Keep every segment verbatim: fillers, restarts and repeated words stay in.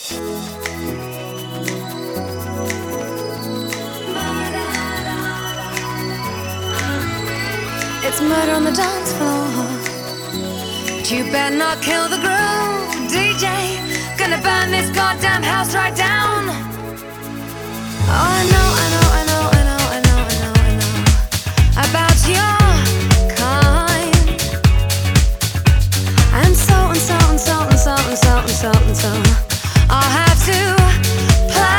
It's murder on the dance floor, but you better not kill the groove, D J. Gonna burn this goddamn house right down. Oh, I know, I know, I know, I know, I know, I know, I know about your kind. And so and so and so and so and so and so and so I'll have to play.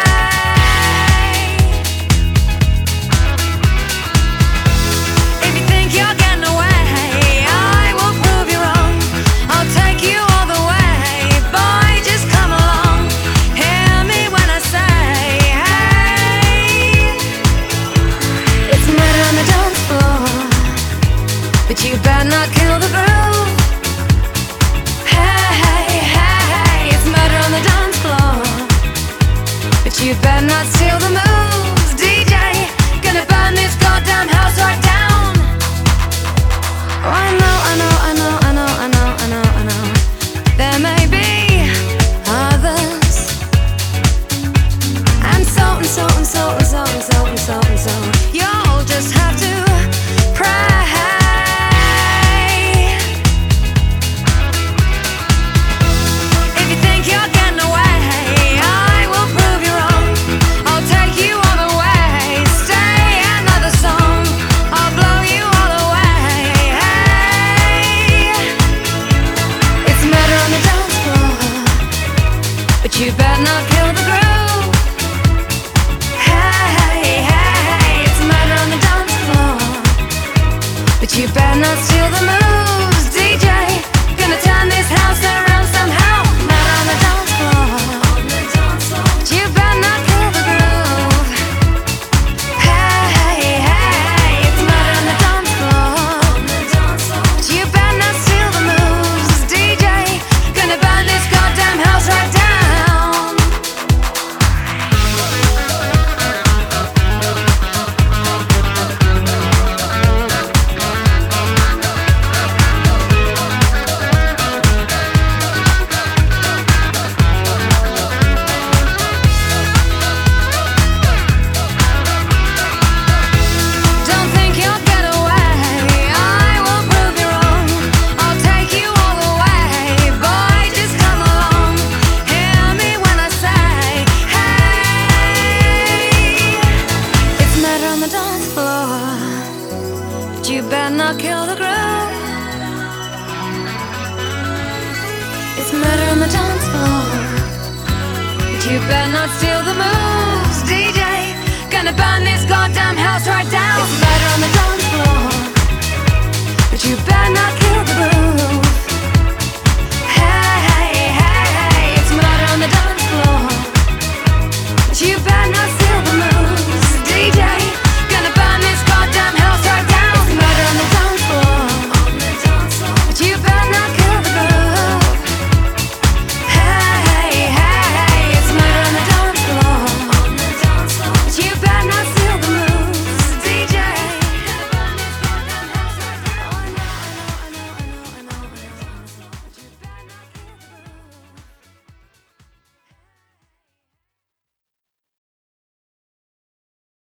If you think you're getting away, I will prove you wrong. I'll take you all the way. Boy, just come along. Hear me when I say, hey. It's murder on the dance floor, but you better not kill the groove. Hey, hey, hey, hey. It's murder on the dance floor, but you better not steal the moves, D J. Gonna burn this goddamn house right down. Oh, I know, I know, I know, I know, I know, I know, I know. There may be others, and so and so and so and so and so and so and so. You'll just have to pray. If you think you're getting away, I will prove you wrong. I'll take you all the way. Stay another song, I'll blow you all away. Hey. It's murder on the dance floor, but you better not kill the groove. Hey, hey, hey. It's murder on the dance floor, but you better not steal the moves, D J. Gonna turn this house around somehow. Murder on the dance floor, but you better not kill the groove. Hey, hey, hey. It's murder on the dance floor, but you better not steal the moves, D J. Gonna burn this goddamn house right down. Don't think you'll get away, I will prove you wrong. I'll take you all the way. Boy, just come along. Hear me when I say, hey. It's murder on the dance floor, but you better not kill the groove. It's murder on the dance floor, but you better not steal the moves, D J. Gonna burn this goddamn house right down. It's murder on the dance floor, but you better not kill the groove.